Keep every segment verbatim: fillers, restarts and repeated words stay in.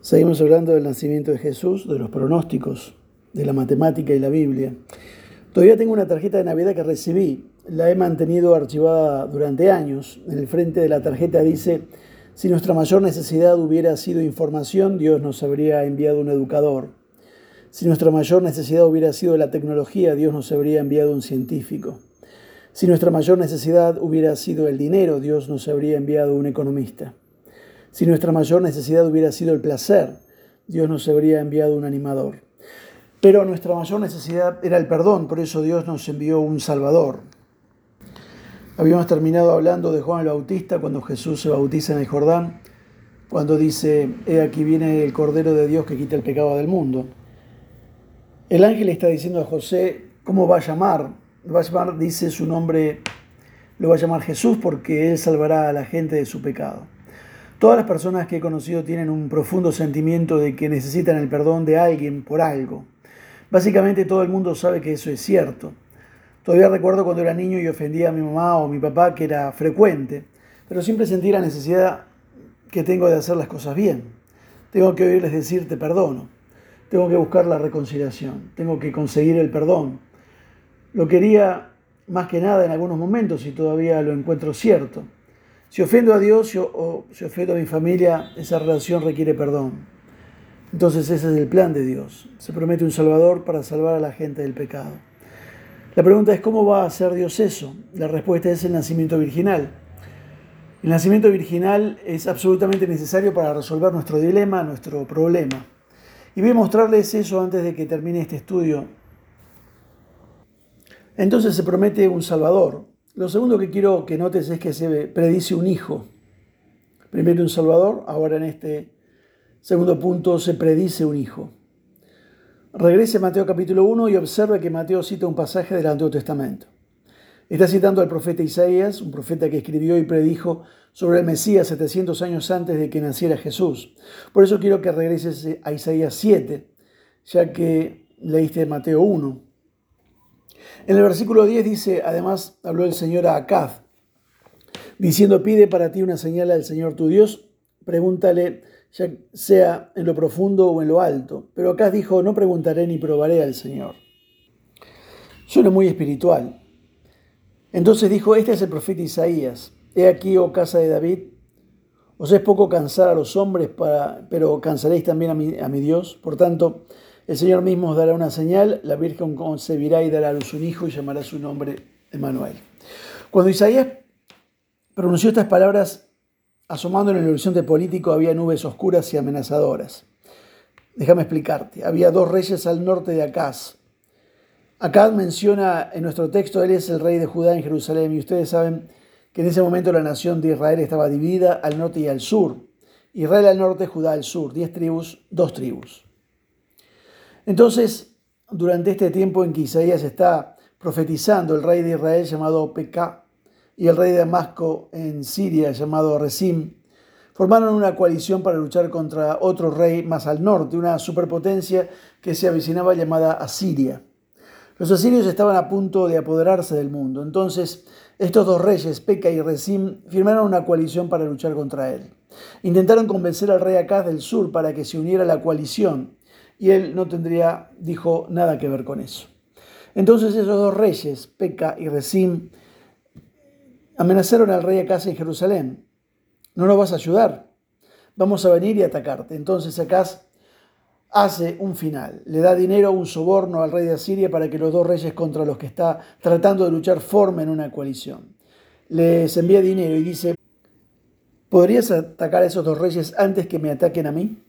Seguimos hablando del nacimiento de Jesús, de los pronósticos, de la matemática y la Biblia. Todavía tengo una tarjeta de Navidad que recibí, la he mantenido archivada durante años. En el frente de la tarjeta dice: si nuestra mayor necesidad hubiera sido información, Dios nos habría enviado un educador. Si nuestra mayor necesidad hubiera sido la tecnología, Dios nos habría enviado un científico. Si nuestra mayor necesidad hubiera sido el dinero, Dios nos habría enviado un economista. Si nuestra mayor necesidad hubiera sido el placer, Dios nos habría enviado un animador. Pero nuestra mayor necesidad era el perdón, por eso Dios nos envió un Salvador. Habíamos terminado hablando de Juan el Bautista cuando Jesús se bautiza en el Jordán, cuando dice: he aquí viene el Cordero de Dios que quita el pecado del mundo. El ángel está diciendo a José cómo va a llamar. Va a llamar, dice su nombre, lo va a llamar Jesús porque él salvará a la gente de su pecado. Todas las personas que he conocido tienen un profundo sentimiento de que necesitan el perdón de alguien por algo. Básicamente todo el mundo sabe que eso es cierto. Todavía recuerdo cuando era niño y ofendía a mi mamá o mi papá, que era frecuente, pero siempre sentí la necesidad que tengo de hacer las cosas bien. Tengo que oírles decir te perdono. Tengo que buscar la reconciliación. Tengo que conseguir el perdón. Lo quería más que nada en algunos momentos y todavía lo encuentro cierto. Si ofendo a Dios o si ofendo a mi familia, esa relación requiere perdón. Entonces ese es el plan de Dios. Se promete un Salvador para salvar a la gente del pecado. La pregunta es: ¿cómo va a hacer Dios eso? La respuesta es el nacimiento virginal. El nacimiento virginal es absolutamente necesario para resolver nuestro dilema, nuestro problema. Y voy a mostrarles eso antes de que termine este estudio. Entonces se promete un Salvador. Lo segundo que quiero que notes es que se predice un hijo. Primero un Salvador, ahora en este segundo punto se predice un hijo. Regrese a Mateo capítulo uno y observe que Mateo cita un pasaje del Antiguo Testamento. Está citando al profeta Isaías, un profeta que escribió y predijo sobre el Mesías setecientos años antes de que naciera Jesús. Por eso quiero que regreses a Isaías siete, ya que leíste Mateo uno. En el versículo diez dice: además habló el Señor a Acaz, diciendo: pide para ti una señal al Señor tu Dios, pregúntale, ya sea en lo profundo o en lo alto. Pero Acaz dijo: no preguntaré ni probaré al Señor. Suena muy espiritual. Entonces dijo: este es el profeta Isaías. He aquí, oh casa de David, os es poco cansar a los hombres, para, pero cansaréis también a mi, a mi Dios. Por tanto, el Señor mismo os dará una señal: la Virgen concebirá y dará a luz un hijo y llamará su nombre Emmanuel. Cuando Isaías pronunció estas palabras, asomando en el horizonte político había nubes oscuras y amenazadoras. Déjame explicarte. Había dos reyes al norte de Acaz. Acaz menciona en nuestro texto, él es el rey de Judá en Jerusalén, y ustedes saben que en ese momento la nación de Israel estaba dividida al norte y al sur. Israel al norte, Judá al sur. Diez tribus, dos tribus. Entonces, durante este tiempo en que Isaías está profetizando, el rey de Israel llamado Pekah y el rey de Damasco en Siria llamado Rezim formaron una coalición para luchar contra otro rey más al norte, una superpotencia que se avicinaba llamada Asiria. Los asirios estaban a punto de apoderarse del mundo. Entonces, estos dos reyes, Pekah y Rezim, firmaron una coalición para luchar contra él. Intentaron convencer al rey Acaz del sur para que se uniera a la coalición, y él no tendría, dijo, nada que ver con eso. Entonces esos dos reyes, Pekah y Rezim, amenazaron al rey Acaz en Jerusalén. No nos vas a ayudar, vamos a venir y atacarte. Entonces Acaz hace un final, le da dinero, un soborno al rey de Asiria para que los dos reyes contra los que está tratando de luchar formen una coalición. Les envía dinero y dice: ¿podrías atacar a esos dos reyes antes que me ataquen a mí?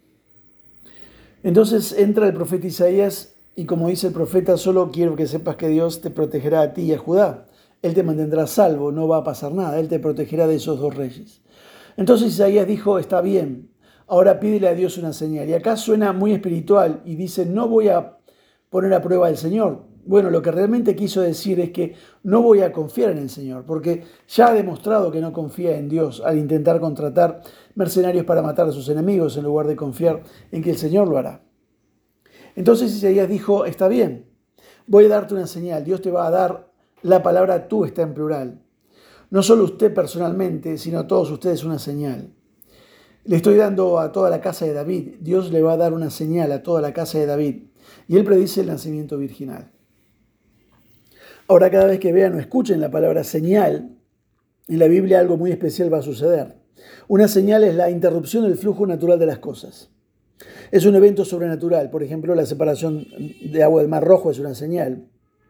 Entonces entra el profeta Isaías y, como dice el profeta, solo quiero que sepas que Dios te protegerá a ti y a Judá. Él te mantendrá salvo, no va a pasar nada, Él te protegerá de esos dos reyes. Entonces Isaías dijo: está bien, ahora pídele a Dios una señal. Y acá suena muy espiritual y dice: no voy a poner a prueba al Señor. Bueno, lo que realmente quiso decir es que no voy a confiar en el Señor, porque ya ha demostrado que no confía en Dios al intentar contratar mercenarios para matar a sus enemigos en lugar de confiar en que el Señor lo hará. Entonces Isaías dijo: está bien, voy a darte una señal. Dios te va a dar la palabra tú, está en plural. No solo usted personalmente, sino a todos ustedes una señal. Le estoy dando a toda la casa de David. Dios le va a dar una señal a toda la casa de David. Y él predice el nacimiento virginal. Ahora, cada vez que vean o escuchen la palabra señal, en la Biblia algo muy especial va a suceder. Una señal es la interrupción del flujo natural de las cosas. Es un evento sobrenatural. Por ejemplo, la separación de agua del Mar Rojo es una señal.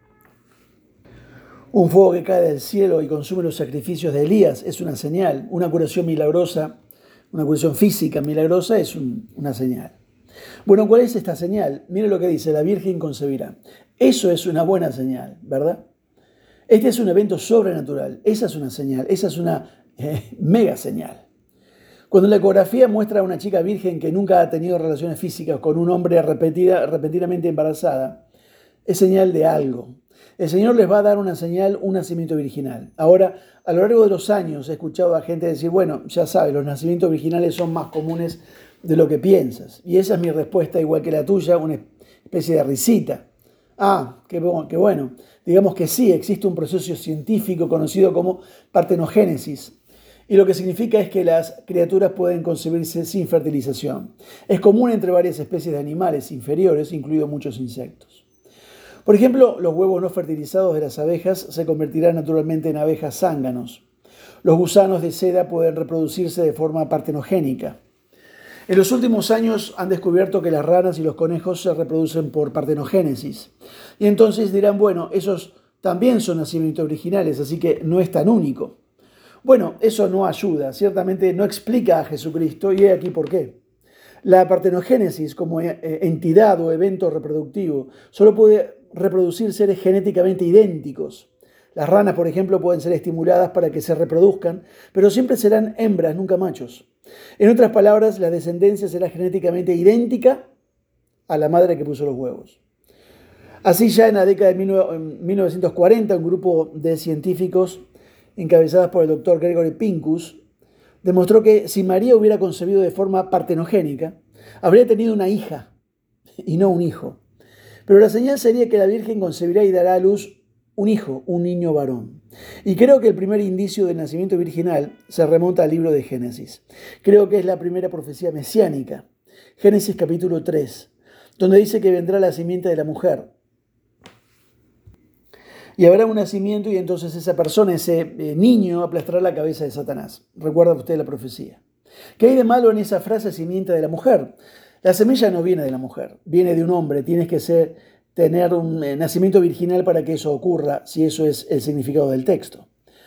Un fuego que cae del cielo y consume los sacrificios de Elías es una señal. Una curación milagrosa, una curación física milagrosa es un, una señal. Bueno, ¿cuál es esta señal? Mire lo que dice, la Virgen concebirá. Eso es una buena señal, ¿verdad? Este es un evento sobrenatural. Esa es una señal, esa es una eh, mega señal. Cuando la ecografía muestra a una chica virgen que nunca ha tenido relaciones físicas con un hombre repetida, repentinamente embarazada, es señal de algo. El Señor les va a dar una señal, un nacimiento virginal. Ahora, a lo largo de los años he escuchado a gente decir, bueno, ya sabes, los nacimientos virginales son más comunes de lo que piensas. Y esa es mi respuesta, igual que la tuya, una especie de risita. Ah, qué, qué bueno. Digamos que sí, existe un proceso científico conocido como partenogénesis. Y lo que significa es que las criaturas pueden concebirse sin fertilización. Es común entre varias especies de animales inferiores, incluidos muchos insectos. Por ejemplo, los huevos no fertilizados de las abejas se convertirán naturalmente en abejas zánganos. Los gusanos de seda pueden reproducirse de forma partenogénica. En los últimos años han descubierto que las ranas y los conejos se reproducen por partenogénesis. Y entonces dirán, bueno, esos también son nacimientos originales, así que no es tan único. Bueno, eso no ayuda, ciertamente no explica a Jesucristo, y he aquí por qué. La partenogénesis como entidad o evento reproductivo solo puede reproducir seres genéticamente idénticos. Las ranas, por ejemplo, pueden ser estimuladas para que se reproduzcan, pero siempre serán hembras, nunca machos. En otras palabras, la descendencia será genéticamente idéntica a la madre que puso los huevos. Así ya en la década de mil novecientos cuarenta, un grupo de científicos encabezados por el doctor Gregory Pincus demostró que si María hubiera concebido de forma partenogénica, habría tenido una hija y no un hijo. Pero la señal sería que la Virgen concebirá y dará a luz un hijo, un niño varón. Y creo que el primer indicio del nacimiento virginal se remonta al libro de Génesis. Creo que es la primera profecía mesiánica, Génesis capítulo tres, donde dice que vendrá la simiente de la mujer. Y habrá un nacimiento y entonces esa persona, ese eh, niño, aplastará la cabeza de Satanás. ¿Recuerda usted la profecía? ¿Qué hay de malo en esa frase simiente de la mujer? La semilla no viene de la mujer, viene de un hombre. Tienes que ser, tener un eh, nacimiento virginal para que eso ocurra, si eso es el significado del texto.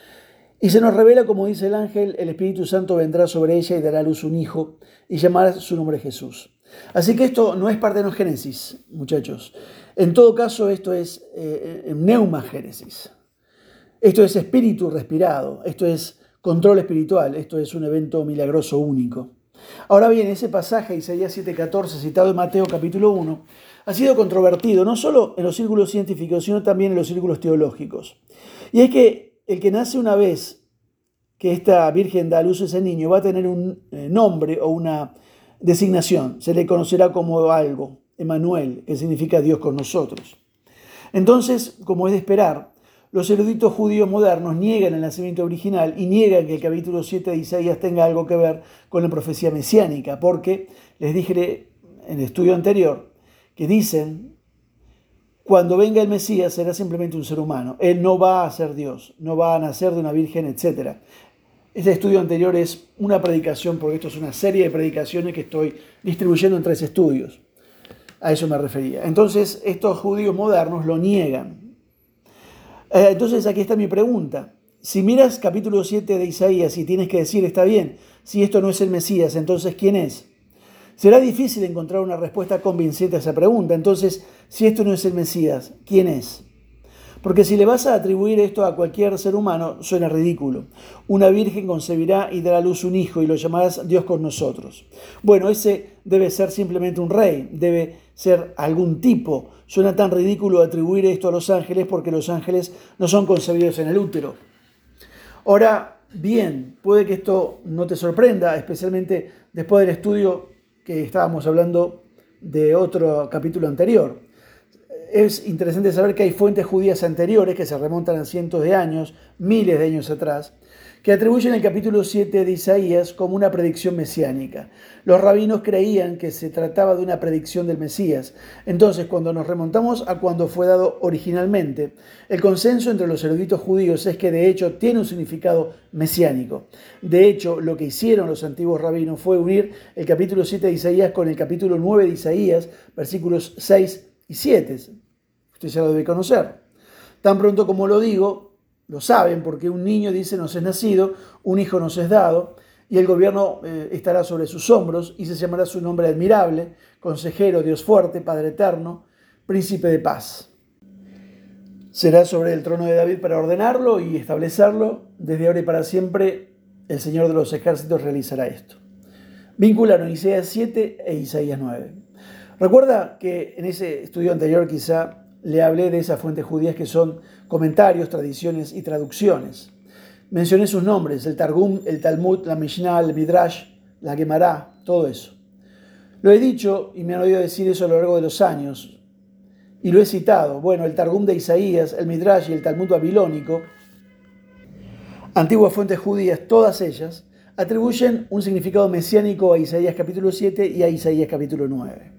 Y se nos revela, como dice el ángel, el Espíritu Santo vendrá sobre ella y dará a luz un hijo y llamará su nombre Jesús. Así que esto no es partenogénesis, muchachos. En todo caso, esto es eh, neumagénesis. Esto es espíritu respirado, esto es control espiritual, esto es un evento milagroso único. Ahora bien, ese pasaje, Isaías siete catorce, citado en Mateo capítulo uno, ha sido controvertido no solo en los círculos científicos, sino también en los círculos teológicos. Y es que el que nace una vez que esta Virgen da a luz a ese niño va a tener un eh, nombre o una designación, se le conocerá como algo, Emmanuel, que significa Dios con nosotros. Entonces, como es de esperar, los eruditos judíos modernos niegan el nacimiento original y niegan que el capítulo siete de Isaías tenga algo que ver con la profecía mesiánica, porque les dije en el estudio anterior que dicen, cuando venga el Mesías será simplemente un ser humano, él no va a ser Dios, no va a nacer de una virgen, etcétera. Este estudio anterior es una predicación, porque esto es una serie de predicaciones que estoy distribuyendo en tres estudios. A eso me refería. Entonces, estos judíos modernos lo niegan. Eh, entonces, aquí está mi pregunta. Si miras capítulo siete de Isaías y tienes que decir, está bien, si esto no es el Mesías, entonces, ¿quién es? Será difícil encontrar una respuesta convincente a esa pregunta. Entonces, si esto no es el Mesías, ¿quién es? Porque si le vas a atribuir esto a cualquier ser humano, suena ridículo. Una virgen concebirá y dará a luz un hijo y lo llamarás Dios con nosotros. Bueno, ese debe ser simplemente un rey, debe ser algún tipo. Suena tan ridículo atribuir esto a los ángeles porque los ángeles no son concebidos en el útero. Ahora, bien, puede que esto no te sorprenda, especialmente después del estudio que estábamos hablando de otro capítulo anterior. Es interesante saber que hay fuentes judías anteriores que se remontan a cientos de años, miles de años atrás, que atribuyen el capítulo siete de Isaías como una predicción mesiánica. Los rabinos creían que se trataba de una predicción del Mesías. Entonces, cuando nos remontamos a cuando fue dado originalmente, el consenso entre los eruditos judíos es que de hecho tiene un significado mesiánico. De hecho, lo que hicieron los antiguos rabinos fue unir el capítulo siete de Isaías con el capítulo nueve de Isaías, versículos seis y siete. Usted ya lo debe conocer. Tan pronto como lo digo, lo saben, porque un niño dice nos es nacido, un hijo nos es dado, y el gobierno eh, estará sobre sus hombros, y se llamará su nombre admirable, consejero, Dios fuerte, Padre eterno, príncipe de paz. Será sobre el trono de David para ordenarlo y establecerlo. Desde ahora y para siempre, el Señor de los ejércitos realizará esto. Vincularon Isaías siete e Isaías nueve. Recuerda que en ese estudio anterior quizá le hablé de esas fuentes judías que son comentarios, tradiciones y traducciones. Mencioné sus nombres, el Targum, el Talmud, la Mishnah, el Midrash, la Gemara, todo eso. Lo he dicho y me han oído decir eso a lo largo de los años. Y lo he citado. Bueno, el Targum de Isaías, el Midrash y el Talmud babilónico, antiguas fuentes judías, todas ellas, atribuyen un significado mesiánico a Isaías capítulo siete y a Isaías capítulo nueve.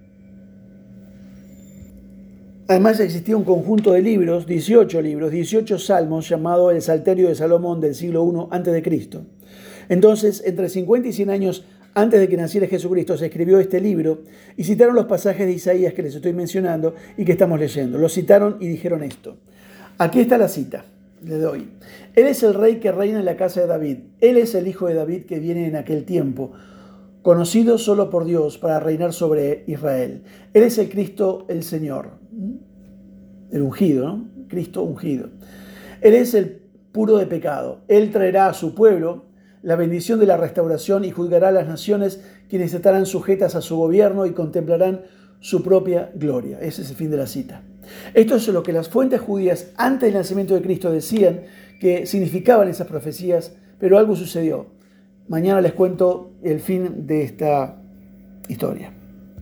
Además existía un conjunto de libros, dieciocho libros, dieciocho salmos, llamado el Salterio de Salomón del siglo primero antes de Cristo. Entonces, entre cincuenta y cien años antes de que naciera Jesucristo, se escribió este libro y citaron los pasajes de Isaías que les estoy mencionando y que estamos leyendo. Los citaron y dijeron esto. Aquí está la cita, le doy. Él es el rey que reina en la casa de David. Él es el hijo de David que viene en aquel tiempo, conocido solo por Dios para reinar sobre Israel. Él es el Cristo, el Señor. El ungido, ¿no? Cristo ungido. Él es el puro de pecado. Él traerá a su pueblo la bendición de la restauración y juzgará a las naciones, quienes estarán sujetas a su gobierno y contemplarán su propia gloria. Ese es el fin de la cita. Esto es lo que las fuentes judías antes del nacimiento de Cristo decían que significaban esas profecías, pero algo sucedió. Mañana les cuento el fin de esta historia.